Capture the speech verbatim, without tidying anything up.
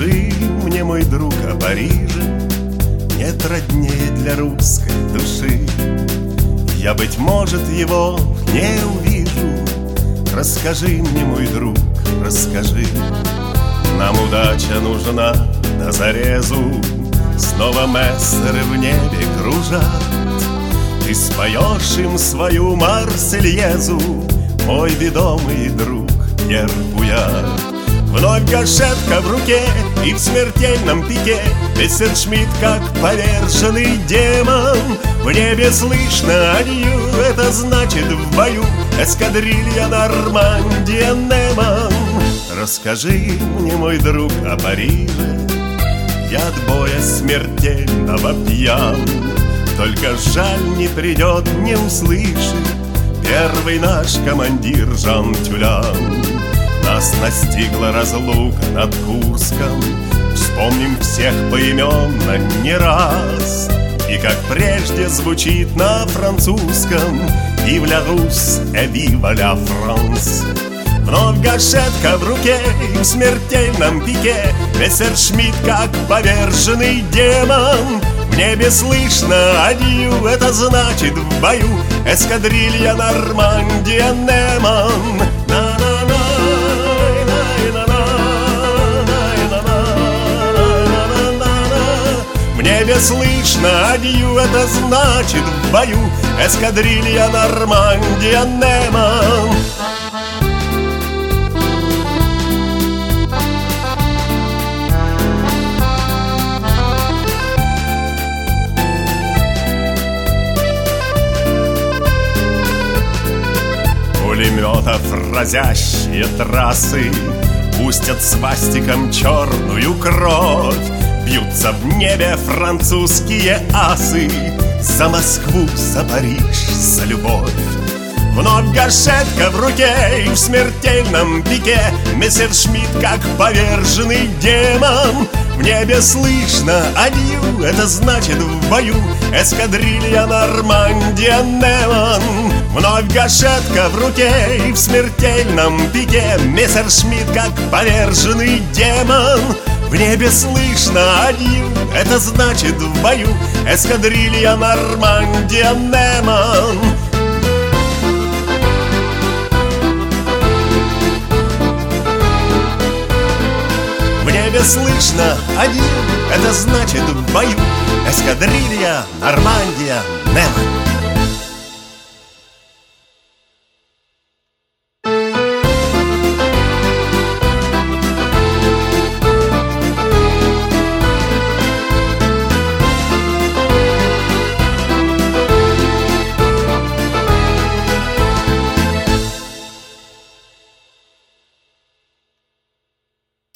Расскажи мне, мой друг, о Париже. Нет роднее для русской души. Я, быть может, его не увижу. Расскажи мне, мой друг, расскажи. Нам удача нужна на зарезу. Снова мессеры в небе кружат. Ты споешь им свою Марсельезу, мой ведомый друг Пьер Пуяр. Вновь гашетка в руке и в смертельном пике Мессершмитт, как поверженный демон. В небе слышно адью, это значит в бою эскадрилья Нормандия Неман. Расскажи мне, мой друг, о Париже. Я от боя смертельного пьян. Только жаль, не придет, не услышит первый наш командир Жан Тюлян. Нас настигла разлука над Курском. Вспомним всех поименно не раз. И как прежде звучит на французском «Vive la Russe et vive la France». Вновь гашетка в руке и в смертельном пике Мессершмитт, как поверженный демон. В небе слышно адью, это значит в бою эскадрилья Нормандия Неман. В небе слышно адью, это значит в бою эскадрилья Нормандия Неман. Пулеметов разящие трассы пустят свастиком черную кровь. Бьются в небе французские асы за Москву, за Париж, за любовь. Вновь гашетка в руке и в смертельном пике Мессершмитт, как поверженный демон. В небе слышно адью, это значит в бою эскадрилья Нормандия Неман. Вновь гашетка в руке и в смертельном пике Мессершмитт, как поверженный демон. В небе слышно адью, это значит в бою эскадрилья Нормандия Неман. В небе слышно адью, это значит в бою эскадрилья Нормандия Неман.